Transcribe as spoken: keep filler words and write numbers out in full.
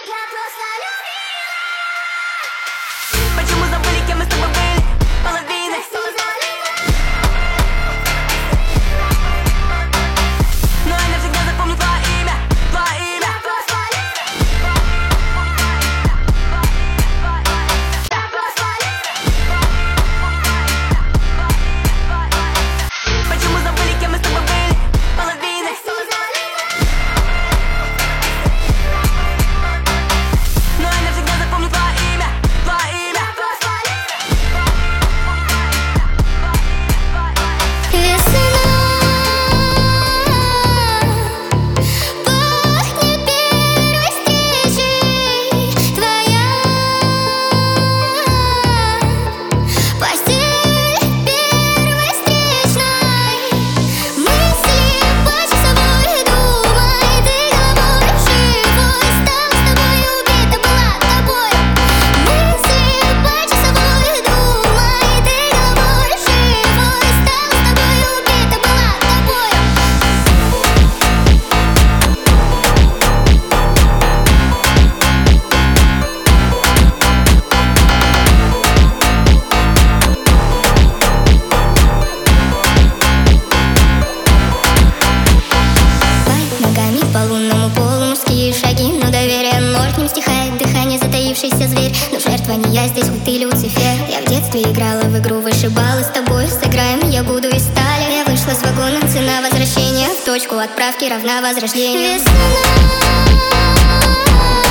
Почему забыли, кем мы с тобой были? Половины. Но я навсегда запомню твое имя, твое имя. Почему забыли, кем мы с тобой были? Половины. Но я навсегда запомню твое имя, твое имя. Зверь, но жертва не я, здесь вот ты, Люцифер. Я в детстве играла в игру, вышибала с тобой. Сыграем, я буду из стали. Я вышла с вагона, цена возвращения в точку отправки равна возрождению. Весна.